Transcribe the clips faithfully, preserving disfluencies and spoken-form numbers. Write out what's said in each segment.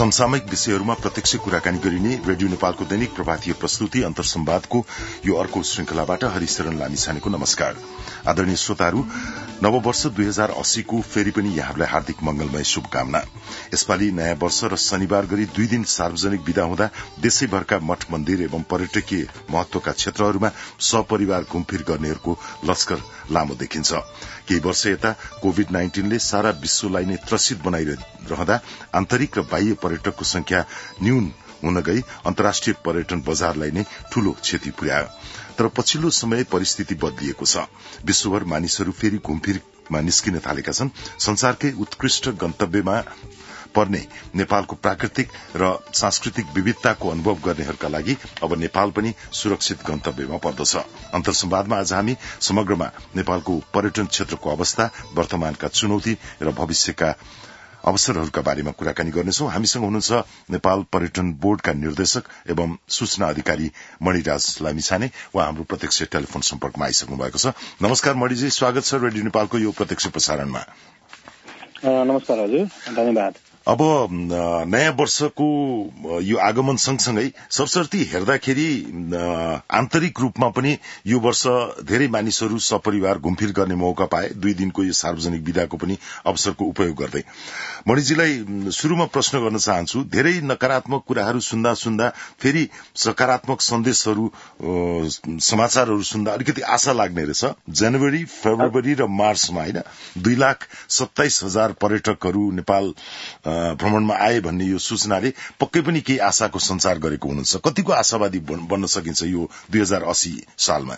समसामयिक विषयहरूमा प्रत्यक्ष कुराकानी गरिने रेडियो नेपालको दैनिक प्रभातीय प्रस्तुति अन्तर्संवादको यो अर्को श्रृंखलाबाट हरिशरण लामिछानेको नमस्कार। आदरणीय श्रोताहरू, नववर्ष दुई हजार अस्सीको फेरि पनि यहाँहरूलाई हार्दिक मंगलमय शुभकामना। यसपालि नयाँ वर्ष र शनिबार गरी दुई दिन सार्वजनिक विदा हुँदा देशैभरका मठ मन्दिर एवं पर्यटकीय महत्वका क्षेत्रहरूमा सपरिवार घुमफिर गर्नेहरूको लश्कर लामो देखिन्छ। केही वर्ष यता कोविड नाइन्टीनले सारा विश्वलाई नै त्रसित बनाइरहँदा आन्तरिक र बाह्य पर्यटकको संख्या न्यून हुन गई अन्तर्राष्ट्रिय पर्यटन बजारलाई नै ठूलो क्षति पुर्यायो। तर पछिल्लो समय परिस्थिति बदलिएको छ। विश्वभर मानिसहरू फेरि घुमफिरमा निस्किन थालेका छन्। संसारकै उत्कृष्ट गन्तव्यमा पर्ने नेपालको प्राकृतिक र सांस्कृतिक विविधताको अनुभव गर्नेहरूका लागि अब नेपाल पनि सुरक्षित गन्तव्यमा पर्दछ। अन्तर्संवादमा आज हामी समग्रमा नेपालको पर्यटन क्षेत्रको अवस्था, वर्तमानका चुनौती र भविष्यका अवसरहरूका बारेमा कुराकानी गर्नेछौं। हामीसँग हुनुहुन्छ नेपाल पर्यटन बोर्डका निर्देशक एवं सूचना अधिकारी मणिराज लामिछाने। उहाँ हाम्रो प्रत्यक्ष टेलिफोन सम्पर्कमा आइसक्नु भएको छ। नमस्कार मणिजी, स्वागत छ रेडियो नेपालको यो प्रत्यक्ष प्रसारणमा। नमस्कार हजुर, धन्यवाद। अब नयाँ वर्षको यो आगमन सँगसँगै सरसर्ती हेर्दाखेरि आन्तरिक रूपमा पनि यो वर्ष धेरै मानिसहरू सपरिवार घुमफिर गर्ने मौका पाए। दुई दिनको यो सार्वजनिक विदाको पनि अवसरको उपयोग गर्दै मणिजीलाई सुरुमा प्रश्न गर्न चाहन्छु। धेरै नकारात्मक कुराहरू सुन्दा सुन्दा फेरि सकारात्मक सन्देशहरू, समाचारहरू सुन्दा अलिकति आशा लाग्ने रहेछ। जनवरी, फेब्रुअरी र मार्चमा होइन दुई लाख सत्ताइस हजार पर्यटकहरू नेपाल भ्रमणमा आए भन्ने यो सूचनाले पक्कै पनि केही आशाको संचार गरेको हुनुहुन्छ। कतिको आशावादी बन्न सकिन्छ यो दुई हजार अस्सी सालमा?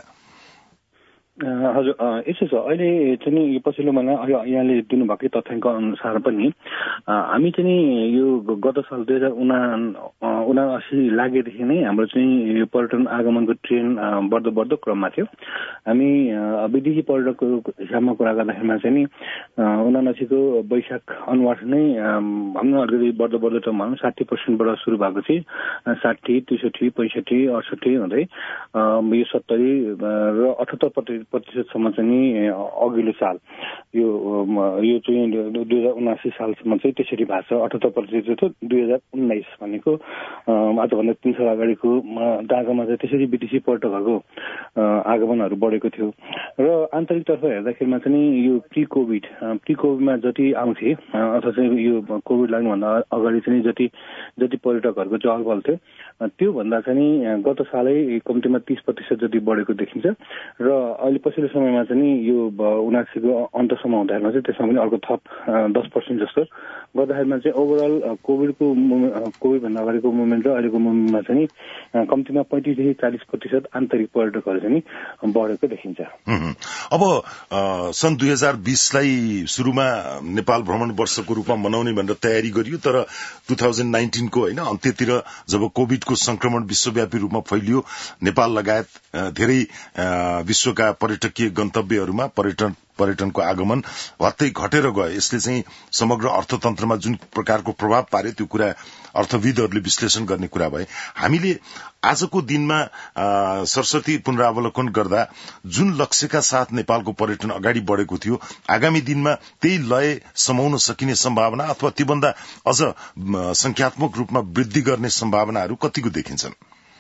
हजुर, यसो छ, अहिले चाहिँ यो पछिल्लो महिना यहाँले दिनुभएकै तथ्याङ्क अनुसार पनि हामी चाहिँ यो गत साल दुई हजार उना उनासी लागेदेखि नै हाम्रो चाहिँ यो पर्यटन आगमनको ट्रेन बढ्दो बढ्दो क्रममा थियो। हामी विदेशी पर्यटकको हिसाबमा कुरा गर्दाखेरिमा चाहिँ नि उनासीको वैशाख अनुहार नै भन्न अलिकति बढ्दो बढ्दो क्रममा साठी पर्सेन्टबाट सुरु भएको थियो। साठी, त्रिसठी, पैँसठी, अडसठी हुँदै यो सत्तरी र अठहत्तर प्रतिशतसम्म चाहिँ अघिल्लो साल यो यो चाहिँ दुई हजार उनासी सालसम्म चाहिँ त्यसरी भएको छ। अठहत्तर प्रतिशत दुई हजार उन्नाइस भनेको आजभन्दा तीन साल अगाडिको दागामा चाहिँ त्यसरी विदेशी पर्यटकहरूको आगमनहरू बढेको थियो। र आन्तरिकतर्फ हेर्दाखेरिमा चाहिँ यो प्री कोभिड प्री कोभिडमा जति आउँथे अथवा चाहिँ यो कोभिड लाग्नुभन्दा अगाडि चाहिँ जति जति पर्यटकहरूको चहल पहल थियो त्योभन्दा चाहिँ गत सालै कम्तीमा तीस प्रतिशत जति बढेको देखिन्छ। र अहिले पछिल्लो समयमा चाहिँ यो उनासीको अन्तसम्म हुँदाखेरिमा चाहिँ त्यसमा पनि अर्को थप दस पर्सेन्ट जस्तो गर्दाखेरिमा चाहिँ ओभरअल कोभिडको कोभिडभन्दा अगाडिको मुभमेन्ट र अहिलेको मुभमेन्टमा चाहिँ कम्तीमा पैँतिसदेखि चालिस प्रतिशत आन्तरिक पर्यटकहरू चाहिँ बढेको देखिन्छ। अब सन् दुई हजार बीसलाई सुरुमा नेपाल भ्रमण वर्षको रूपमा मनाउने भनेर तयारी गरियो, तर टू थाउजन्ड नाइन्टिनको होइन अन्त्यतिर जब कोभिडको संक्रमण विश्वव्यापी रूपमा फैलियो, नेपाल लगायत धेरै विश्वका पर्यटकीय गन्तव्यहरूमा पर्यटन पर्यटनको आगमन हत्तै घटेर गयो। यसले चाहिँ समग्र अर्थतन्त्रमा जुन प्रकारको प्रभाव पार्यो त्यो कुरा अर्थविदहरूले विश्लेषण गर्ने कुरा भए। हामीले आजको दिनमा सरस्वती पुनरावलोकन गर्दा जुन लक्ष्यका साथ नेपालको पर्यटन अगाडि बढेको थियो, आगामी दिनमा त्यही लय समाउन सकिने सम्भावना अथवा त्योभन्दा अझ संख्यात्मक रूपमा वृद्धि गर्ने सम्भावनाहरू कतिको देखिन्छन्?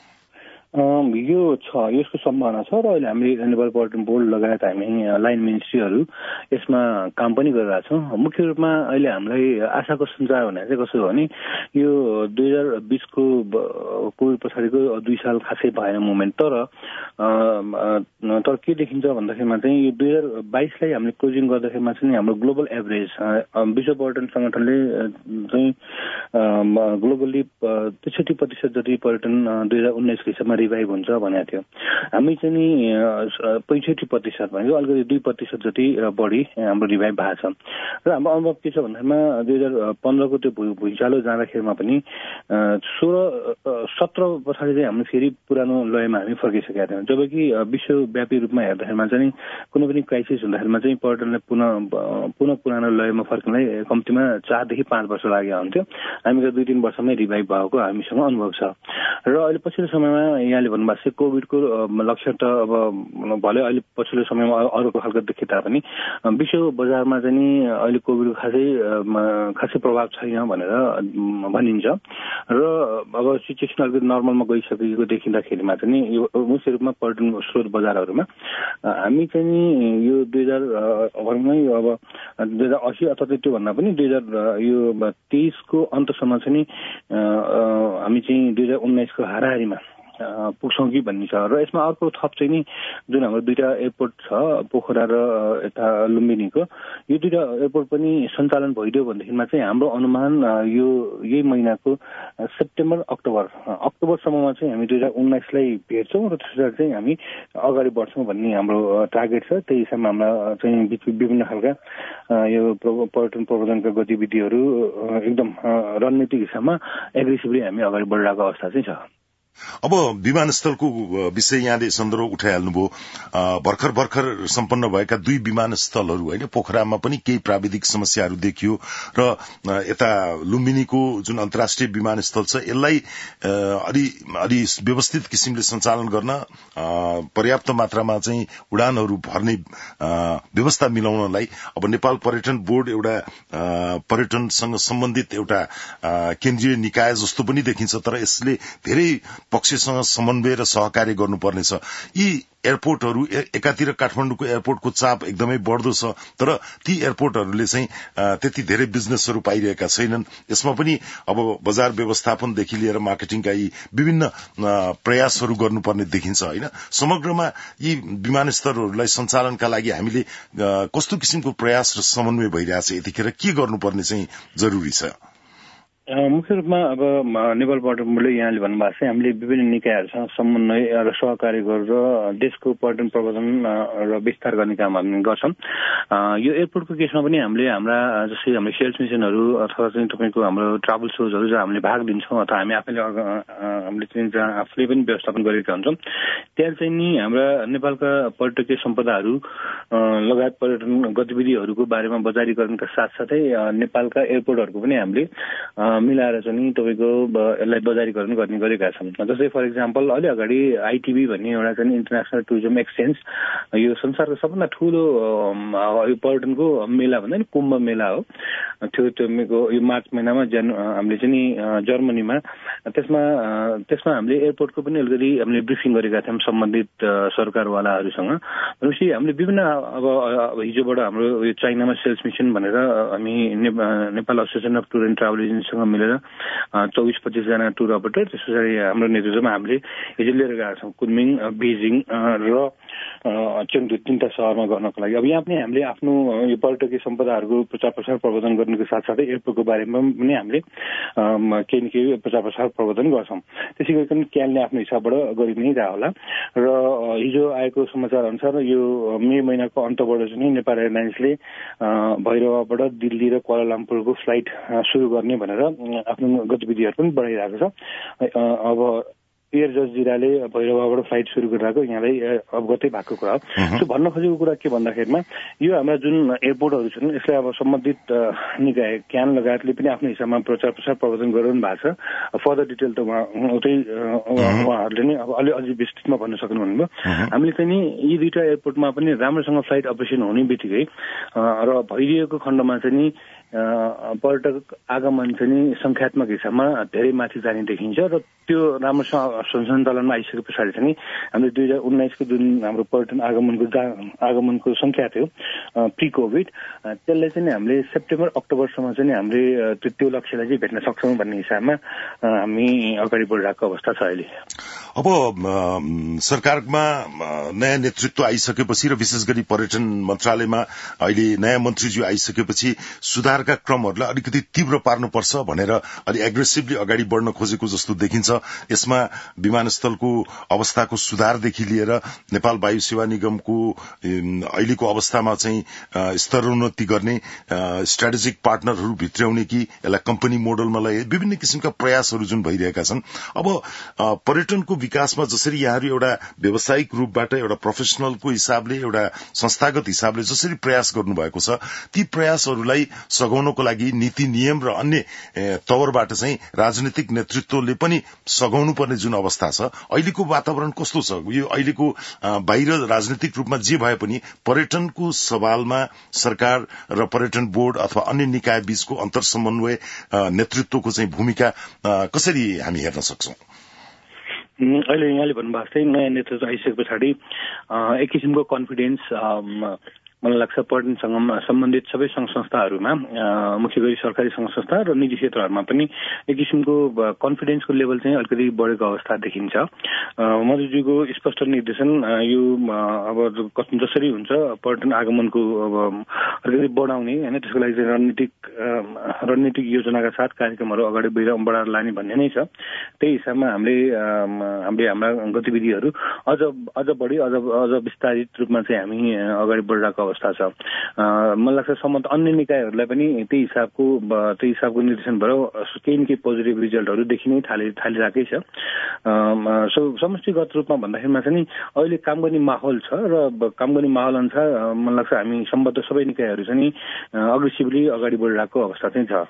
यो छ, यसको सम्भावना छ र अहिले हामीले नेपाल पर्यटन बोर्ड लगायत हामी लाइन मिनिस्ट्रीहरू यसमा काम पनि गरिरहेछौँ। मुख्य रूपमा अहिले हामीलाई आशाको सञ्चार भने चाहिँ कसो हो भने यो दुई हजार बिसको कोभिड पछाडिको दुई साल खासै भएन मुभमेन्ट, तर तर के देखिन्छ भन्दाखेरिमा चाहिँ यो दुई हजार बाइसलाई हामीले क्लोजिङ गर्दाखेरिमा चाहिँ हाम्रो ग्लोबल एभरेज विश्व पर्यटन सङ्गठनले चाहिँ ग्लोबल्ली त्रिसठी प्रतिशत जति पर्यटन दुई हजार उन्नाइसको हिसाबमा रिभाइभ हुन्छ भनेको थियो। हामी चाहिँ नि पैँसठी प्रतिशत भनेको अलिकति दुई प्रतिशत जति बढी हाम्रो रिभाइभ भएको छ। र हाम्रो अनुभव के छ भन्दाखेरिमा दुई हजार पन्ध्रको त्यो भुइँचालो जाँदाखेरिमा पनि सोह्र सत्र पछाडि चाहिँ हामी फेरि पुरानो लयमा हामी फर्किसकेका थियौँ। जबकि विश्वव्यापी रूपमा हेर्दाखेरिमा चाहिँ कुनै पनि क्राइसिस हुँदाखेरिमा चाहिँ पर्यटनलाई पुनः पुनः पुरानो लयमा फर्किनलाई कम्तीमा चारदेखि पाँच वर्ष लागेको हुन्थ्यो। हामीको दुई तिन वर्षमै रिभाइभ भएको हामीसँग अनुभव छ। र अहिले पछिल्लो समयमा यहाँले भन्नुभएको छ कोभिडको लक्षण त अब भले अहिले पछिल्लो समयमा अरूको खालको देखे तापनि विश्व बजारमा चाहिँ नि अहिले कोभिडको खासै खासै प्रभाव छैन भनेर भनिन्छ र अब सिचुएसन अलिकति नर्मलमा गइसकेको देखिँदाखेरिमा चाहिँ नि यो मुख्य रूपमा पर्यटन स्रोत बजारहरूमा हामी चाहिँ नि यो दुई हजार भनौँ अब दुई हजार असी अथवा त्योभन्दा पनि दुई हजार यो तेइसको अन्तसम्म चाहिँ नि हामी चाहिँ दुई हजार उन्नाइसको हाराहारीमा पुग्छौँ कि भन्ने छ र यसमा अर्को थप चाहिँ नि जुन हाम्रो दुईटा एयरपोर्ट छ पोखरा र यता लुम्बिनीको यो दुईटा एयरपोर्ट पनि सञ्चालन भइदियो भनेदेखिमा चाहिँ हाम्रो अनुमान यो यही महिनाको सेप्टेम्बर अक्टोबर अक्टोबरसम्ममा चाहिँ हामी दुई हजार उन्नाइसलाई भेट्छौँ र त्यसबाट चाहिँ हामी अगाडि बढ्छौँ भन्ने हाम्रो टार्गेट छ। त्यही हिसाबमा हाम्रा चाहिँ विभिन्न खालका यो पर्यटन प्रबन्धनका गतिविधिहरू एकदम रणनीतिक हिसाबमा एग्रेसिभली हामी अगाडि बढिरहेको अवस्था चाहिँ छ। अब विमानस्थलको विषय यहाँले सन्दर्भ उठाइहाल्नुभयो। भर्खर भर्खर सम्पन्न भएका दुई विमानस्थलहरू होइन पोखरामा पनि केही प्राविधिक समस्याहरू देखियो र यता लुम्बिनीको जुन अन्तर्राष्ट्रिय विमानस्थल छ यसलाई अलि अलि व्यवस्थित किसिमले सञ्चालन गर्न पर्याप्त मात्रामा चाहिँ उडानहरू भर्ने व्यवस्था मिलाउनलाई अब नेपाल पर्यटन बोर्ड एउटा पर्यटनसँग सम्बन्धित एउटा केन्द्रीय निकाय जस्तो पनि देखिन्छ तर यसले धेरै पक्षसँग समन्वय र सहकार्य गर्नुपर्नेछ। यी एयरपोर्टहरू एकातिर काठमाडौँको एयरपोर्टको चाप एकदमै बढ्दो छ तर ती एयरपोर्टहरूले चाहिँ त्यति धेरै बिजनेसहरू पाइरहेका छैनन्। यसमा पनि अब बजार व्यवस्थापनदेखि लिएर मार्केटिङका यी विभिन्न प्रयासहरू गर्नुपर्ने देखिन्छ होइन। समग्रमा यी विमानस्थलहरूलाई सञ्चालनका लागि हामीले कस्तो किसिमको प्रयास र समन्वय भइरहेछ यतिखेर के गर्नुपर्ने चाहिँ जरुरी छ? मुख्य रूपमा अब नेपाल पर्यटन बोर्डले यहाँले भन्नुभएको छ हामीले विभिन्न निकायहरूसँग समन्वय र सहकार्य गरेर देशको पर्यटन प्रबन्धन र विस्तार गर्ने काम हामी गर्छौँ। यो एयरपोर्टको केसमा पनि हामीले हाम्रा जस्तै हाम्रो सेल्स मिसनहरू अथवा चाहिँ तपाईँको हाम्रो ट्राभल सोजहरू जहाँ हामीले भाग दिन्छौँ अथवा हामी आफैले हामीले चाहिँ जहाँ आफूले पनि व्यवस्थापन गरेका हुन्छौँ त्यहाँ चाहिँ नि हाम्रा नेपालका पर्यटकीय सम्पदाहरू लगायत पर्यटन गतिविधिहरूको बारेमा बजारीकरणका साथसाथै नेपालका एयरपोर्टहरूको पनि हामीले मिलाएर चाहिँ तपाईँको यसलाई बजारीकरण गर्ने गरेका छन्। जस्तै फर इक्जाम्पल अलि अगाडि आइटिबी भन्ने एउटा चाहिँ इन्टरनेसनल टुरिज्म एक्सचेन्ज यो संसारको सबभन्दा ठुलो यो पर्यटनको मेला भन्दा नि कुम्भ मेला हो त्यो तपाईँको यो मार्च महिनामा जन हामीले चाहिँ नि जर्मनीमा त्यसमा त्यसमा हामीले एयरपोर्टको पनि अलिकति हामीले ब्रिफिङ गरेका थियौँ सम्बन्धित सरकारवालाहरूसँग। भनेपछि हामीले विभिन्न अब हिजोबाट हाम्रो यो चाइनामा सेल्स मिसन भनेर हामी Nepal association of tour and travel एजेन्सीसँग मिलेर चौबिस पच्चिसजना टुर अपरेटर त्यस पछाडि हाम्रो नेतृत्वमा हामीले हिजो लिएर गएका छौँ कुनमिङ बेजिङ र चेङ्दू तीनटा शहरमा गर्नको लागि। अब यहाँ पनि हामीले आफ्नो यो पर्यटकीय सम्पदाहरूको प्रचार प्रसार प्रवर्धन गर्नुको साथसाथै एयरपोर्टको बारेमा पनि हामीले केही न केही प्रचार प्रसार प्रवर्धन गर्छौँ। त्यसै गरी क्यानले आफ्नो हिसाबबाट गरि नै रह होला र हिजो आएको समाचार अनुसार यो मे महिनाको अन्तबाट चाहिँ नेपाल एयरलाइन्सले भैरवाबाट दिल्ली र क्वालालम्पुरको फ्लाइट सुरु गर्ने भनेर आफ्नो गतिविधिहरू पनि बढाइरहेको छ। अब एयर जजिराले भैरवाबाट फ्लाइट सुरु गरिरहेको यहाँलाई अवगतै भएको कुरा हो। सो भन्न खोजेको कुरा के भन्दाखेरिमा यो हाम्रा जुन एयरपोर्टहरू छन् यसलाई अब सम्बन्धित निकाय क्यान लगायतले पनि आफ्नो हिसाबमा प्रचार प्रसार प्रवर्धन गरिरहनु भएको छ। फर्दर डिटेल त उहाँ उतै उहाँहरूले नै अब अलि अलि विस्तृतमा भन्न सक्नुहुन्न। हामीले चाहिँ नि यी दुईवटा एयरपोर्टमा पनि राम्रोसँग फ्लाइट अपरेसन हुने बित्तिकै र भइदिएको खण्डमा चाहिँ नि पर्यटक आगमन चाहिँ संख्यात्मक हिसाबमा धेरै माथि जाने देखिन्छ र त्यो राम्रोसँग सञ्चालनमा आइसके पछाडि चाहिँ हामीले दुई हजार उन्नाइसको जुन हाम्रो पर्यटन आगमनको आगमनको संख्या थियो प्री कोभिड त्यसलाई चाहिँ हामीले सेप्टेम्बर अक्टोबरसम्म चाहिँ हामीले त्यो लक्ष्यलाई चाहिँ भेट्न सक्छौँ भन्ने हिसाबमा हामी अगाडि बढिरहेको अवस्था छ अहिले। अब सरकारमा नयाँ नेतृत्व आइसकेपछि र विशेष गरी पर्यटन मन्त्रालयमा अहिले नयाँ मन्त्रीज्यू आइसकेपछि सुधारका क्रमहरूलाई अलिकति तीव्र पार्नुपर्छ भनेर अलि एग्रेसिभली अगाडि बढ्न खोजेको जस्तो देखिन्छ। यसमा विमानस्थलको अवस्थाको सुधारदेखि लिएर नेपाल वायु सेवा निगमको अहिलेको अवस्थामा चाहिँ स्तरोन्नति गर्ने स्ट्राटेजिक पार्टनरहरू भित्र्याउने कि यसलाई कम्पनी मोडलमा ल्याए विभिन्न किसिमका प्रयासहरू जुन भइरहेका छन्। अब पर्यटनको विकासमा जसरी यहाँहरू एउटा व्यावसायिक रूपबाट एउटा प्रोफेसनलको हिसाबले एउटा संस्थागत हिसाबले जसरी प्रयास गर्नुभएको छ ती प्रयासहरूलाई सघाउनको लागि नीति नियम र अन्य तवरबाट चाहिँ राजनीतिक नेतृत्वले पनि सघाउनु पर्ने जुन जुन अवस्था छ अहिलेको वातावरण कस्तो छ? यो अहिलेको बाहिर राजनीतिक रूपमा जे भए पनि पर्यटनको सवालमा सरकार र पर्यटन बोर्ड अथवा अन्य निकाय बीचको अन्तर समन्वय नेतृत्वको चाहिँ भूमिका कसरी हामी हेर्न सक्छौं? अहिले यहाँले भन्नुभएको चाहिँ नयाँ नेतृत्व आइसके पछाडि एक किसिमको कन्फिडेन्स मलाई लाग्छ पर्यटनसँग सम्बन्धित सबै संघ संस्थाहरूमा, मुख्य गरी सरकारी संघ संस्था र निजी क्षेत्रहरूमा पनि एक किसिमको कन्फिडेन्सको लेभल चाहिँ अलिकति बढेको अवस्था देखिन्छ। मधुजीको स्पष्ट निर्देशन यो अब जसरी हुन्छ पर्यटन आगमनको अब अलिकति बढाउने होइन, त्यसको लागि चाहिँ रणनीतिक रणनीतिक योजनाका साथ कार्यक्रमहरू अगाडि बढाएर लाने भन्ने नै छ। त्यही हिसाबमा हामीले हामीले हाम्रा गतिविधिहरू अझ अझ बढी अझ अझ विस्तारित रूपमा चाहिँ हामी अगाडि बढिरहेको अवस्था छ। मलाई लाग्छ सम्बन्ध अन्य निकायहरूलाई पनि त्यही हिसाबको त्यही हिसाबको निर्देशन भएर केही न केही पोजिटिभ रिजल्टहरू देखिनै थालि थालिरहेकै छ। समष्टिगत रूपमा भन्दाखेरिमा चाहिँ नि अहिले काम गर्ने माहौल छ र काम गर्ने माहौल अनुसार मलाई लाग्छ हामी सम्बद्ध सबै निकायहरू चाहिँ अग्रेसिभली अगाडि बढिरहेको अवस्था चाहिँ छ।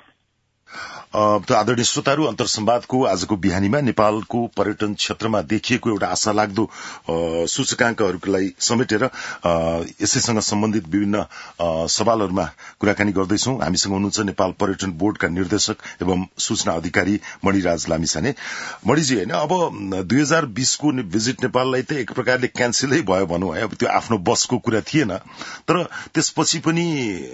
आदरणीय श्रोताहरू, अन्तर संवादको आजको बिहानीमा नेपालको पर्यटन क्षेत्रमा देखिएको एउटा आशा लाग्दो सूचकांकहरूलाई समेटेर यसैसँग सम्बन्धित विभिन्न सवालहरूमा कुराकानी गर्दैछौं। हामीसँग हुनुहुन्छ नेपाल पर्यटन बोर्डका निर्देशक एवं सूचना अधिकारी मणिराज लामिछाने। मणिजी, होइन अब दुई हजार बीसको भिजिट नेपाललाई त एक प्रकारले क्यान्सलै भयो भनौं है, अब त्यो आफ्नो बसको कुरा थिएन, तर त्यसपछि पनि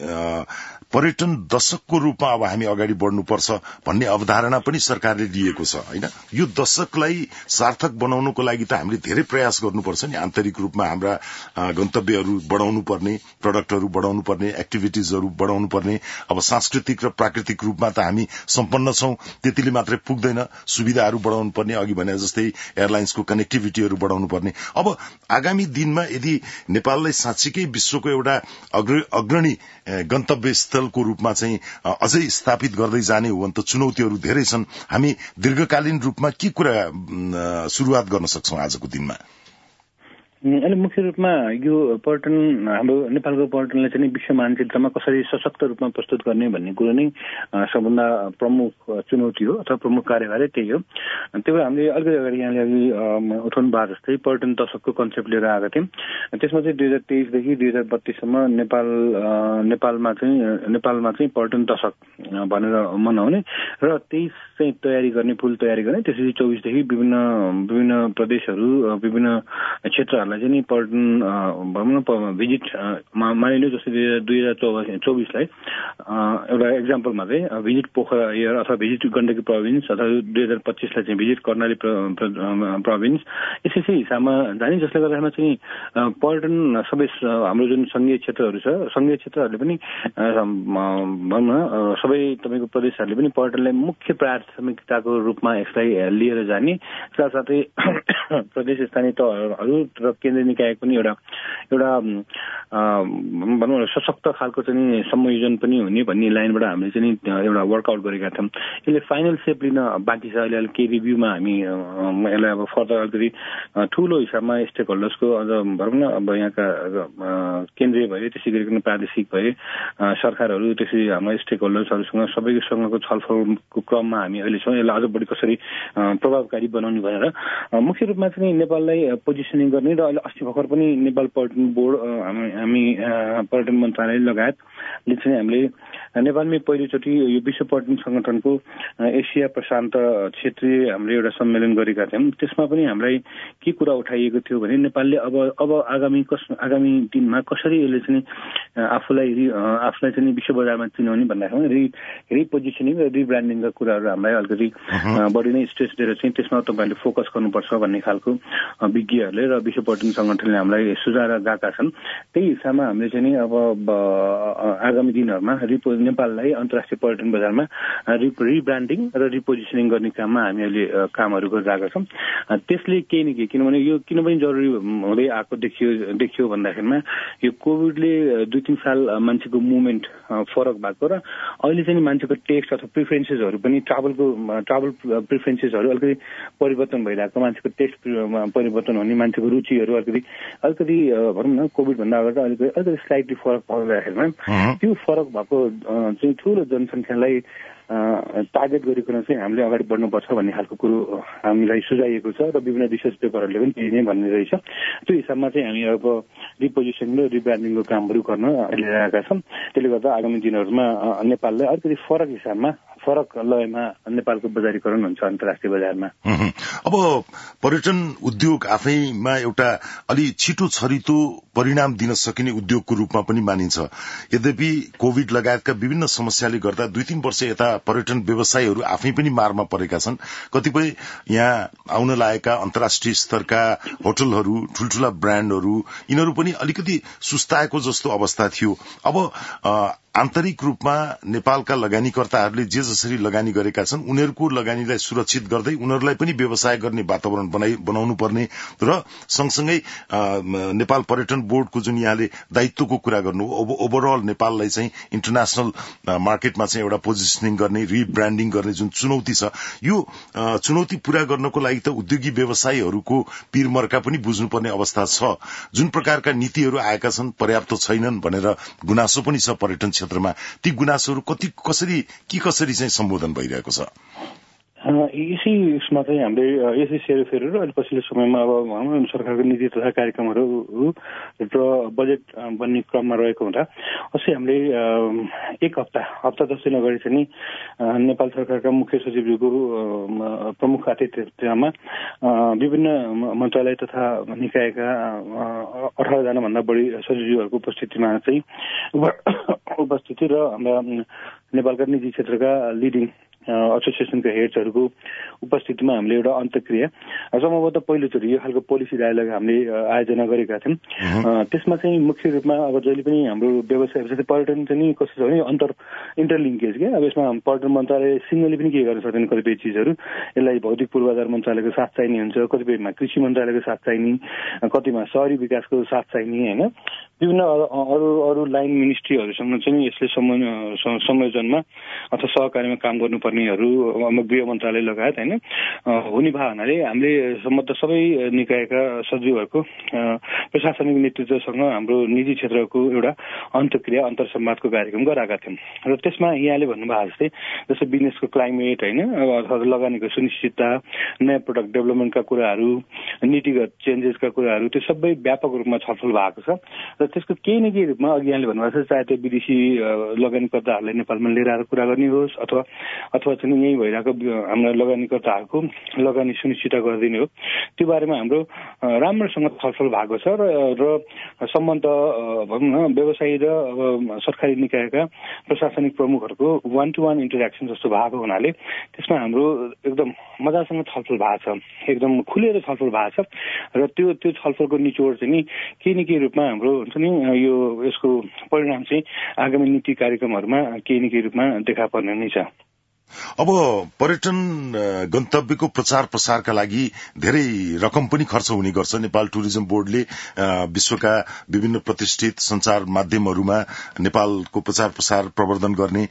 पर्यटन दशकको रूपमा अब हामी अगाडि बढ्नुपर्छ भन्ने अवधारणा पनि सरकारले लिएको छ होइन। यो दशकलाई सार्थक बनाउनको लागि त हामीले धेरै प्रयास गर्नुपर्छ नि। आन्तरिक रूपमा हाम्रा गन्तव्यहरू बढाउनु पर्ने, प्रडक्टहरू बढाउनु पर्ने, एक्टिभिटिजहरू बढाउनु पर्ने। अब सांस्कृतिक र प्राकृतिक रूपमा त हामी सम्पन्न छौं, त्यतिले मात्रै पुग्दैन, सुविधाहरू बढाउनु पर्ने, अघि भने जस्तै एयरलाइन्सको कनेक्टिभिटीहरू बढाउनु पर्ने। अब आगामी दिनमा यदि नेपाललाई साँच्चीकै विश्वको एउटा अग्रणी गन्तव्य स्थलको रूपमा चाहिँ अझै स्थापित गर्दै जाने हो भने त चुनौतीहरू धेरै छन्। हामी दीर्घकालीन रूपमा के कुरा सुरुवात गर्न सक्छौं आजको दिनमा? अहिले मुख्य रूपमा यो पर्यटन हाम्रो नेपालको पर्यटनलाई चाहिँ विश्व मानचित्रमा कसरी सशक्त रूपमा प्रस्तुत गर्ने भन्ने कुरो नै सबभन्दा प्रमुख चुनौती हो अथवा प्रमुख कार्यभार त्यही हो। त्यही भएर हामीले अलिकति अगाडि यहाँले अघि उठाउनु भए जस्तै पर्यटन दशकको कन्सेप्ट लिएर आएका थियौँ। त्यसमा चाहिँ दुई हजार तेइसदेखि दुई हजार बत्तीससम्म नेपाल नेपालमा चाहिँ नेपालमा चाहिँ पर्यटन दशक भनेर मनाउने र तेइस चाहिँ तयारी गर्ने, फुल तयारी गर्ने, त्यसपछि चौबिसदेखि विभिन्न विभिन्न प्रदेशहरू विभिन्न क्षेत्रहरू चाहिँ नि पर्यटन भनौँ न भिजिट मानिलियो। जस्तै दुई हजार चौबिस चौबिसलाई एउटा एक्जाम्पलमा चाहिँ भिजिट पोखरा एयर अथवा भिजिट गण्डकी प्रोभिन्स अथवा दुई हजार पच्चिसलाई चाहिँ भिजिट कर्णाली प्रोभिन्स यसै हिसाबमा जाने, जसले गर्दामा चाहिँ पर्यटन सबै हाम्रो जुन संघीय क्षेत्रहरू छ संघीय क्षेत्रहरूले पनि भनौँ न सबै तपाईँको प्रदेशहरूले पनि पर्यटनलाई मुख्य प्राथमिकताको रूपमा यसलाई लिएर जाने, साथसाथै प्रदेश स्थानीय तहहरू र केन्द्रीय निकाय पनि एउटा एउटा भनौँ न सशक्त खालको चाहिँ संयोजन पनि हुने भन्ने लाइनबाट हामीले चाहिँ एउटा वर्कआउट गरेका थियौँ। यसले फाइनल सेप लिन बाँकी छ। अहिले केही रिभ्यूमा हामी यसलाई अब फर्दर अलिकति ठुलो हिसाबमा स्टेक होल्डर्सको अझ भनौँ न अब यहाँका केन्द्रीय भए, त्यसै गरिकन प्रादेशिक भए, सरकारहरू, त्यसै हाम्रा स्टेक होल्डर्सहरूसँग सबैसँगको छलफलको क्रममा हामी अहिले छौँ। यसलाई अझ बढी कसरी प्रभावकारी बनाउने भनेर मुख्य रूपमा चाहिँ नेपाललाई पोजिसनिङ गर्ने र अहिले अस्ति भर्खर पनि नेपाल पर्यटन बोर्ड हामी पर्यटन मन्त्रालय लगायतले चाहिँ हामीले नेपालमै पहिलोचोटि यो विश्व पर्यटन संगठनको एसिया प्रशान्त क्षेत्रीय हामीले एउटा सम्मेलन गरेका थियौँ। त्यसमा पनि हामीलाई के कुरा उठाइएको थियो भने नेपालले अब अब आगामी कस आगामी दिनमा कसरी यसले चाहिँ आफूलाई आफूलाई चाहिँ विश्व बजारमा चिनाउने भन्दाखेरि रि रिपोजिसनिङ र रिब्रान्डिङका कुराहरू हामीलाई अलिकति बढी नै स्ट्रेस दिएर चाहिँ त्यसमा तपाईँहरूले फोकस गर्नुपर्छ भन्ने खालको विज्ञहरूले र विश्व पर्यटन संगठनले हामीलाई सुझाएर गएका छन्। त्यही हिसाबमा हामीले चाहिँ अब आगामी दिनहरूमा रिपो नेपाललाई अन्तर्राष्ट्रिय पर्यटन बजारमा रिब्रान्डिङ र रिपोजिसनिङ गर्ने काममा हामी अहिले कामहरू गरिरहेका छौँ। त्यसले केही न केही, किनभने यो किन पनि जरुरी हुँदै आएको देखियो देखियो भन्दाखेरिमा यो कोभिडले दुई तिन साल मान्छेको मुभमेन्ट फरक भएको र अहिले चाहिँ मान्छेको टेस्ट अथवा प्रिफरेन्सेसहरू पनि ट्राभलको ट्राभल प्रिफरेन्सेसहरू अलिकति परिवर्तन भइरहेको, मान्छेको टेस्ट परिवर्तन हुने, मान्छेको रुचिहरू अलिकति अलिकति भनौँ न कोभिडभन्दा अगाडि अलिकति अलिकति स्लाइटली फरक पर्दाखेरिमा त्यो फरक भएको चाहिँ ठुलो जनसङ्ख्यालाई टार्गेट गरिकन चाहिँ हामीले अगाडि बढ्नुपर्छ भन्ने खालको कुरो हामीलाई सुझाइएको छ र विभिन्न रिसर्च पेपरहरूले पनि त्यही नै भन्ने रहेछ। त्यो हिसाबमा चाहिँ हामी अब रिपोजिसन र रिब्रान्डिङको कामहरू गर्न अहिले आएका छौँ। त्यसले गर्दा आगामी दिनहरूमा नेपाललाई अलिकति फरक हिसाबमा फरक लयमा नेपालको बजारीकरण हुन्छ अन्तर्राष्ट्रिय बजारमा। अब पर्यटन उद्योग आफैमा एउटा अलि छिटो छरितो परिणाम दिन सकिने उद्योगको रूपमा पनि मानिन्छ। यद्यपि कोभिड लगायतका विभिन्न समस्याले गर्दा दुई तीन वर्ष यता पर्यटन व्यवसायीहरू आफै पनि मारमा परेका छन्। कतिपय यहाँ आउन लागेका अन्तर्राष्ट्रिय स्तरका होटलहरू, ठूल्ठूला ब्रान्डहरू, यिनीहरू पनि अलिकति सुस्ताएको जस्तो अवस्था थियो। अब आन्तरिक रूपमा नेपालका लगानीकर्ताहरूले जे जसरी लगानी गरेका छन् उनीहरूको लगानीलाई सुरक्षित गर्दै उनीहरूलाई पनि व्यवसाय गर्ने वातावरण बनाउनु पर्ने र सँगसँगै नेपाल पर्यटन बोर्डको जुन यहाँले दायित्वको कुरा गर्नु ओभरअल नेपाललाई चाहिँ इन्टरनेशनल मार्केटमा चाहिँ एउटा पोजिसनिङ गर्ने, रिब्रान्डिङ गर्ने जुन चुनौती छ, यो चुनौती पूरा गर्नको लागि त उद्योगी व्यवसायीहरूको पीरमर्का पनि बुझ्नुपर्ने अवस्था छ। जुन प्रकारका नीतिहरू आएका छन् पर्याप्त छैनन् भनेर गुनासो पनि छ पर्यटन क्षेत्रमा, ती गुनासोहरू कति कसरी के कसरी चाहिँ सम्बोधन भइरहेको छ? यसै उसमा चाहिँ हामीले यसै सेरोफेरो र अहिले पछिल्लो समयमा अब सरकारको नीति तथा कार्यक्रमहरू र बजेट बन्ने क्रममा रहेको हुँदा अवश्य हामीले एक हप्ता हप्ता दस दिन अगाडि चाहिँ नेपाल सरकारका मुख्य सचिवज्यूको प्रमुख आतिथ्यमा विभिन्न मन्त्रालय तथा निकायका अठारजना भन्दा बढी सचिवहरूको उपस्थितिमा चाहिँ उपस्थिति र हाम्रा नेपालका निजी क्षेत्रका लिडिङ एसोसिएसनका हेड्सहरूको उपस्थितिमा हामीले एउटा अन्तर्क्रिया सम्भवतः पहिलोचोटि यो खालको पोलिसी डायलग हामीले आयोजना गरेका थियौँ। त्यसमा चाहिँ मुख्य रूपमा अब जहिले पनि हाम्रो व्यवसाय जस्तै पर्यटन चाहिँ कस्तो छ भने अन्तर इन्टरलिङ्केज क्या। अब यसमा पर्यटन मन्त्रालय सिङ्गली पनि के गर्न सक्दैन कतिपय चिजहरू, यसलाई भौतिक पूर्वाधार मन्त्रालयको साथ चाहिने हुन्छ, कतिपयमा कृषि मन्त्रालयको साथ चाहिने, कतिमा शहरी विकासको साथ चाहिने, होइन विभिन्न अरू अरू लाइन मिनिस्ट्रीहरूसँग चाहिँ यसले संयोजनमा अथवा सहकारीमा काम गर्नुपर्नेहरू गृह मन्त्रालय लगायत होइन हुने भए हुनाले हामीले सम्बद्ध सबै निकायका सचिवहरूको प्रशासनिक नेतृत्वसँग हाम्रो निजी क्षेत्रको एउटा अन्तर्क्रिया अन्तर्संवादको कार्यक्रम गराएका थियौँ। र त्यसमा यहाँले भन्नुभएको जस्तै जस्तै बिजनेसको क्लाइमेट होइन अथवा लगानीको सुनिश्चितता, नयाँ प्रडक्ट डेभलपमेन्टका कुराहरू, नीतिगत चेन्जेसका कुराहरू त्यो सबै व्यापक रूपमा छलफल भएको छ। र त्यसको केही न केही रूपमा अघि यहाँले भन्नुभएको छ चाहे त्यो विदेशी लगानीकर्ताहरूलाई नेपालमा लिएर आएर कुरा गर्ने होस् अथवा अथवा चाहिँ यहीँ भइरहेको हाम्रा लगानीकर्ताहरूको लगानी सुनिश्चित गरिदिने हो, त्यो बारेमा हाम्रो राम्रोसँग छलफल भएको छ। र र सम्बन्ध भनौँ न व्यवसायी र अब सरकारी निकायका प्रशासनिक प्रमुखहरूको वान टू वान इन्टरेक्सन जस्तो भएको हुनाले त्यसमा हाम्रो एकदम मजासँग छलफल भएको छ, एकदम खुलेर छलफल भएको छ। र त्यो त्यो छलफलको निचोड चाहिँ नि केही न केही रूपमा हाम्रो हुन्छ नि यो यसको परिणाम चाहिँ आगामी नीति कार्यक्रमहरूमा केही न केही रूपमा देखा पर्ने नै छ। अब पर्यटन गन्तव्यको प्रचार प्रसारका लागि धेरै रकम पनि खर्च हुने गर्छ। नेपाल टुरिज्म बोर्डले विश्वका विभिन्न प्रतिष्ठित संचार माध्यमहरूमा नेपालको प्रचार प्रसार प्रवर्धन गर्ने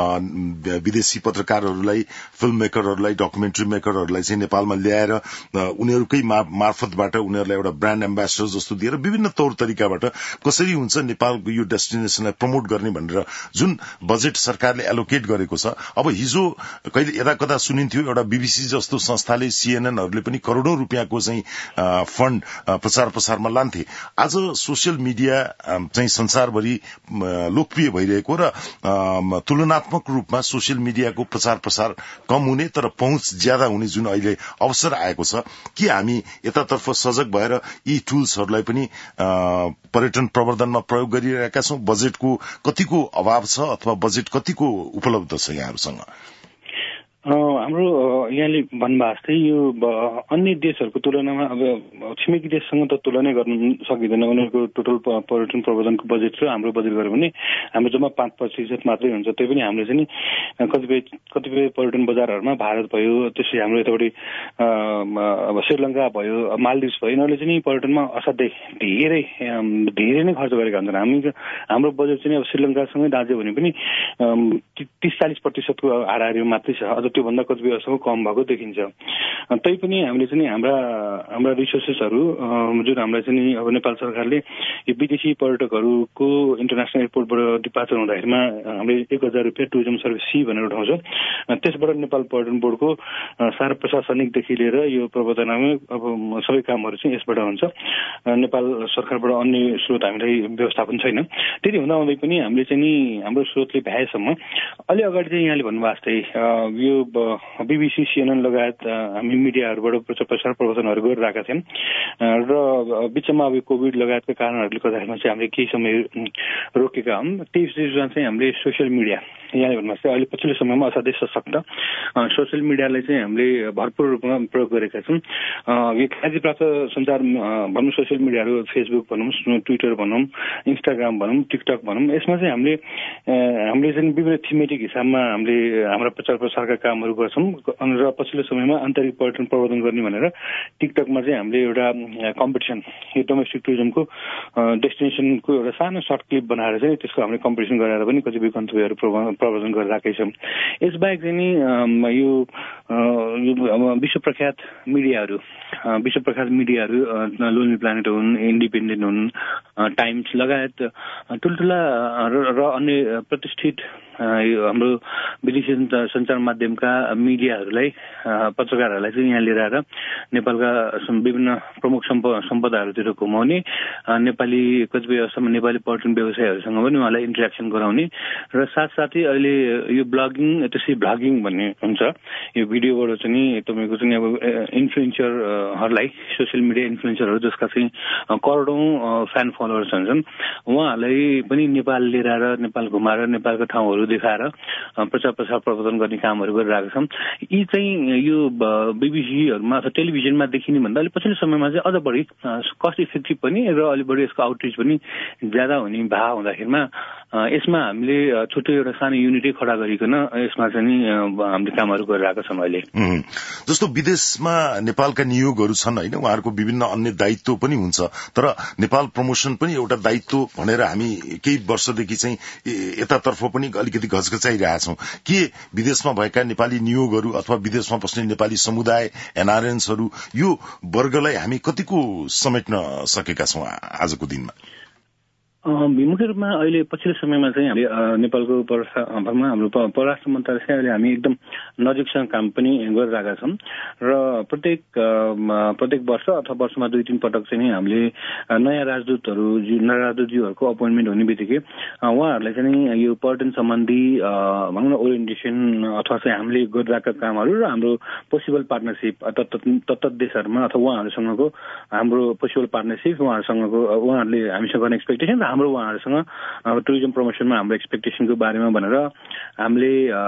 विदेशी पत्रकारहरूलाई, फिल्म मेकरहरूलाई, डकुमेन्ट्री मेकरहरूलाई चाहिँ नेपालमा ल्याएर उनीहरूकै मार्फतबाट उनीहरूलाई एउटा ब्रान्ड एम्बेसडर जस्तो दिएर विभिन्न तौर तरिकाबाट कसरी हुन्छ नेपालको यो डेस्टिनेसनलाई प्रमोट गर्ने भनेर जुन बजेट सरकारले एलोकेट गरेको छ। अब हिजो कहिले यता कता सुनिन्थ्यो एउटा बीबीसी जस्तो संस्थाले, सीएनएनहरूले पनि करोड़ौं रुपियाँको चाहिँ फण्ड प्रचार प्रसारमा लान्थे। आज सोसियल मिडिया चाहिँ संसारभरि लोकप्रिय भइरहेको र तुलनात्मक रूपमा सोसियल मिडियाको प्रचार प्रसार कम हुने तर पहुँच ज्यादा हुने जुन अहिले अवसर आएको छ, के हामी यतातर्फ सजग भएर यी टुल्सहरूलाई पनि पर्यटन प्रवर्धनमा प्रयोग गरिरहेका छौं? बजेटको कतिको अभाव छ अथवा बजेट कतिको उपलब्ध छ यहाँहरूसँग? हाम्रो यहाँले भन्नुभएको जस्तै यो अन्य देशहरूको तुलनामा अब छिमेकी देशसँग त तुलनै गर्न सकिँदैन। उनीहरूको टोटल पर्यटन प्रवर्धनको बजेट र हाम्रो बजेट गऱ्यो भने हाम्रो जम्मा पाँच प्रतिशत मात्रै हुन्छ। त्यही पनि हामीले चाहिँ कतिपय कतिपय पर्यटन बजारहरूमा भारत भयो, त्यसै हाम्रो यतापट्टि अब श्रीलङ्का भयो, मालदिभ्स भयो, यिनीहरूले चाहिँ पर्यटनमा असाध्यै धेरै धेरै नै खर्च गरेका हुन्छन्। हामी हाम्रो बजेट चाहिँ अब श्रीलङ्कासँगै दाँच्यो भने पनि तीस चालिस प्रतिशतको हाराहारी मात्रै छ। अझ त्योभन्दा कतिपय वर्षमा कम भएको देखिन्छ। तैपनि हामीले चाहिँ हाम्रा हाम्रा रिसोर्सेसहरू जुन हामीलाई चाहिँ अब नेपाल सरकारले यो विदेशी पर्यटकहरूको इन्टरनेसनल एयरपोर्टबाट डिपार्चर हुँदाखेरिमा हामीले एक हजार रुपियाँ टुरिज्म सर्भिस सी भनेर उठाउँछौँ। त्यसबाट नेपाल पर्यटन बोर्डको सारा प्रशासनिकदेखि लिएर यो प्रबन्धनमा अब सबै कामहरू चाहिँ यसबाट हुन्छ। नेपाल सरकारबाट अन्य स्रोत हामीलाई व्यवस्थापन छैन। त्यति हुँदा हुँदै पनि हामीले चाहिँ नि हाम्रो स्रोतले भ्याएसम्म अलि अगाडि चाहिँ यहाँले भन्नुभएको जस्तै यो बीबीसी सीएनएन लगायत हामी मिडियाहरूबाट प्रचार प्रसार प्रवचनहरू गरिरहेका थियौँ र बिचमा अब कोभिड लगायतका कारणहरूले गर्दाखेरिमा चाहिँ हामीले केही समय रोकेका हौँ। त्यही सिचुएसनमा चाहिँ हामीले सोसियल मिडिया यहाँले भन्नुभएको जस्तै अहिले पछिल्लो समयमा असाध्यै सशक्त सोसियल मिडियालाई चाहिँ हामीले भरपूर रूपमा प्रयोग गरेका छौँ। यो ख्यातिप्राप्त सञ्चार भनौँ सोसियल मिडियाहरू फेसबुक भनौँ, ट्विटर भनौँ, इन्स्टाग्राम भनौँ, टिकटक भनौँ, यसमा चाहिँ हामीले हामीले चाहिँ विभिन्न थिमेटिक हिसाबमा हामीले हाम्रा प्रचार प्रसारका कामहरू गर्छौँ र पछिल्लो समयमा आन्तरिक पर्यटन प्रवर्धन गर्ने भनेर टिकटकमा चाहिँ हामीले एउटा कम्पिटिसन यो डोमेस्टिक टुरिज्मको डेस्टिनेसनको एउटा सानो सर्ट क्लिप बनाएर चाहिँ त्यसको हामीले कम्पिटिसन गराएर पनि कतिपय गन्तव्यहरू प्रवर्धन गरिरहेकै छौँ। यसबाहेक चाहिँ नि यो विश्व प्रख्यात मिडियाहरू विश्व प्रख्यात मिडियाहरू लोन्ली प्लानेट हुन्, इन्डिपेन्डेन्ट हुन्, टाइम्स लगायत ठुल्ठुला र अन्य प्रतिष्ठित हाम्रो विदेशी सञ्चार माध्यमका मिडियाहरूलाई पत्रकारहरूलाई चाहिँ यहाँ लिएर आएर नेपालका विभिन्न प्रमुख सम्पदाहरूतिर घुमाउने नेपाली कतिपय अवस्थामा नेपाली पर्यटन व्यवसायहरूसँग पनि उहाँलाई इन्टरेक्सन गराउने र साथसाथै अहिले यो ब्लगिङ त्यसै भ्लगिङ भन्ने हुन्छ। यो भिडियोबाट चाहिँ तपाईँको चाहिँ अब इन्फ्लुएन्सरहरूलाई सोसियल मिडिया इन्फ्लुएन्सरहरू जसका चाहिँ करोडौँ फ्यान फलोवर्स हुन्छन् उहाँहरूलाई पनि नेपाल लिएर आएर नेपाल घुमाएर नेपालका ठाउँहरू देखाएर प्रचार प्रसार प्रवर्धन गर्ने कामहरू गरिरहेका छौँ। यी चाहिँ यो बीबीसीहरूमा अथवा टेलिभिजनमा देखिने भन्दा अलिक पछिल्लो समयमा चाहिँ अझ बढी कस्ट इफेक्टिभ पनि र अलिक बढी यसको आउटरिच पनि ज्यादा हुने भा हुँदाखेरिमा यसमा हामीले छुट्टै एउटा सानो युनिटै खडा गरिकन यसमा चाहिँ हामीले कामहरू गरिरहेका छौँ अहिले। जस्तो विदेशमा नेपालका नियोगहरू छन् होइन, उहाँहरूको विभिन्न अन्य दायित्व पनि हुन्छ, तर नेपाल प्रमोसन पनि एउटा दायित्व भनेर हामी केही वर्षदेखि चाहिँ यतातर्फ पनि अलिकति घचघचाइरहेछौँ। के विदेशमा भएका नेपाली नियोगहरू अथवा विदेशमा बस्ने नेपाली समुदाय एनआरएन्सहरू यो वर्गलाई हामी कतिको समेट्न सकेका छौँ आजको दिनमा? मुख्य रूपमा अहिले पछिल्लो समयमा चाहिँ हामीले नेपालको परराष्ट्रमा हाम्रो परराष्ट्र मन्त्रालय चाहिँ अहिले हामी एकदम नजिकसँग काम पनि गरिरहेका छौँ र प्रत्येक प्रत्येक वर्ष अथवा वर्षमा दुई तीन पटक चाहिँ हामीले नयाँ राजदूतहरू नयाँ राजदूतज्यूहरूको अपोइन्टमेन्ट हुने बित्तिकै उहाँहरूलाई चाहिँ यो पर्यटन सम्बन्धी भनौँ न ओरिएन्टेसन अथवा चाहिँ हामीले गरिरहेका कामहरू र हाम्रो पोसिबल पार्टनरसिप तत्त देशहरूमा अथवा उहाँहरूसँगको हाम्रो पोसिबल पार्टनरसिप उहाँहरूसँगको उहाँहरूले हामीसँग गर्ने एक्सपेक्टेसन र हाम्रो उहाँहरूसँग अब टुरिज्म प्रमोसनमा हाम्रो एक्सपेक्टेसनको बारेमा भनेर हामीले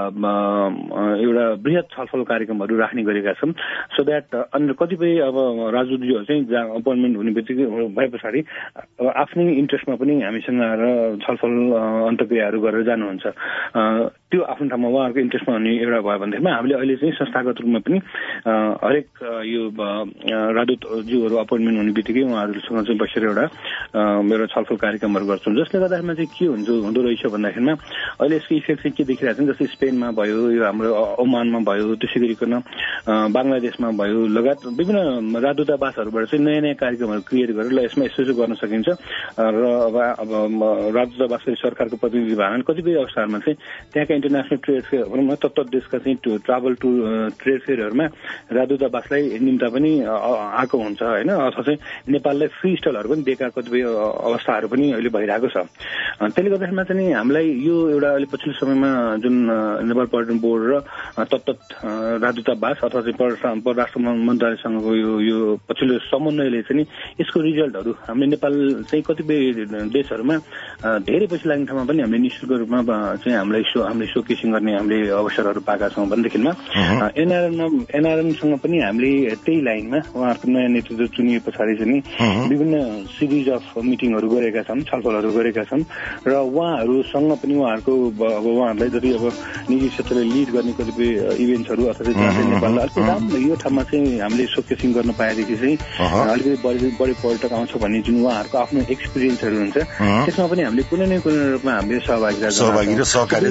एउटा बृहत छलफल कार्यक्रमहरू राख्ने गरेका छौँ सो द्याट अन्य कतिपय अब राजदूतज्यूहरू चाहिँ जहाँ अपोइन्टमेन्ट हुने बित्तिकै भए पछाडि आफ्नै इन्ट्रेस्टमा पनि हामीसँग आएर छलफल अन्तर्क्रियाहरू गरेर जानुहुन्छ। त्यो आफ्नो ठाउँमा उहाँहरूको इन्ट्रेस्टमा हुने एउटा भयो भनेदेखिमा हामीले अहिले चाहिँ संस्थागत रूपमा पनि हरेक यो राजदूतज्यूहरू अपोइन्टमेन्ट हुने बित्तिकै उहाँहरूसँग चाहिँ बसेर एउटा एउटा छलफल कार्यक्रमहरू गर्छौँ, जसले गर्दाखेरिमा चाहिँ के हुन्छ हुँदो रहेछ भन्दाखेरिमा अहिले यसको इफेक्ट चाहिँ के देखिरहेको छ जस्तै स्पेनमा भयो, यो हाम्रो ओमानमा भयो, त्यसै गरिकन बङ्गलादेशमा भयो लगायत विभिन्न राजदूतावासहरूबाट चाहिँ नयाँ नयाँ कार्यक्रमहरू क्रिएट गरेर ल यसमा यसो चाहिँ गर्न सकिन्छ र अब अब राजदूतावासले सरकारको प्रतिनिधि भएन कतिपय अवस्थाहरूमा चाहिँ त्यहाँका इन्टरनेसनल ट्रेड फेयर भनौँ न तत्त देशका चाहिँ ट्राभल टु ट्रेड फेयरहरूमा राजदूतावासलाई निम्ता पनि आएको हुन्छ होइन, अथवा चाहिँ नेपाललाई फ्री स्टलहरू पनि दिएका कतिपय अवस्थाहरू पनि अहिले भइरहेको छ। त्यसले गर्दाखेरिमा चाहिँ हामीलाई यो एउटा अहिले पछिल्लो समयमा जुन नेपाल पर्यटन बोर्ड र तत्त राजदूतावास अथवा चाहिँ परराष्ट्र मन्त्रालयसँगको यो यो पछिल्लो समन्वयले चाहिँ यसको रिजल्टहरू हामीले नेपाल चाहिँ कतिपय देशहरूमा धेरै पैसा लाग्ने ठाउँमा पनि हामीले निःशुल्क रूपमा चाहिँ हामीलाई सो हामीले सोकेसिङ गर्ने हामीले अवसरहरू पाएका छौँ भनेदेखिमा एनआरएनमा एनआरएमसँग पनि हामीले त्यही लाइनमा उहाँहरूको नयाँ नेतृत्व चुनिए पछाडि चाहिँ विभिन्न सिरिज अफ मिटिङहरू गरेका छन्, छलफलहरू गरेका छन् र उहाँहरूसँग पनि उहाँहरूको अब उहाँहरूलाई जति अब निजी क्षेत्रले लिड गर्ने कतिपय इभेन्ट्सहरू अथवा चाहिँ नेपाललाई अलिक राम्रो यो ठाउँमा चाहिँ हामीले सोकेसिङ गर्न पाएदेखि चाहिँ अलिकति बढी बढी पर्यटक आउँछ भन्ने जुन उहाँहरूको आफ्नो एक्सपिरियन्सहरू हुन्छ त्यसमा पनि हामीले कुनै न कुनै रूपमा हामीले सहभागिता सहभागी र सहकारी नै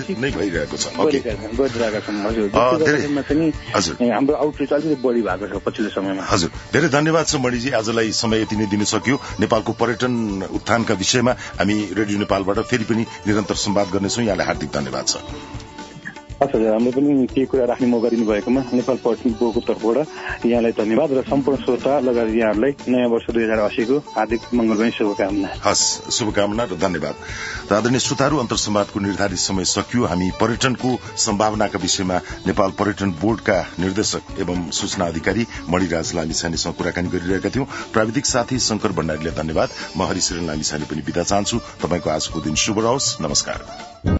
भइरहेको छ गरिरहेका छन् हजुर हाम्रो आउटरिच अलिकति बढी भएको छ पछिल्लो समयमा हजुर धेरै धन्यवाद छ मणिजी आजलाई समय यति नै दिन सक्यो नेपालको पर्यटन उत्थानका विषयमा हामी रेडियो नेपालबाट फेरि पनि निरन्तर संवाद गर्नेछौँ यहाँलाई हार्दिक धन्यवाद छ हस् हजुर हामीले पनि केही कुरा राख्ने मौका दिनुभएकोमा नेपाल पर्यटन बोर्डको तर्फबाट यहाँलाई धन्यवाद र सम्पूर्ण श्रोता लगायत यहाँहरूलाई नयाँ वर्ष दुई हजार अस्सीको हार्दिक मंगलमय शुभकामना हस् शुभकामना र धन्यवाद र आदरणीय श्रोताहरू अन्तर्संवादको निर्धारित समय सकियो हामी पर्यटनको सम्भावनाका विषयमा नेपाल पर्यटन बोर्डका निर्देशक एवं सूचना अधिकारी मणिराज लामिछानेसँग कुराकानी गरिरहेका थियौं प्राविधिक साथी शंकर भण्डारीलाई धन्यवाद म हरिशरण लामिछाने पनि बिदा चाहन्छु तपाईको आजको दिन शुभ रहोस् नमस्कार।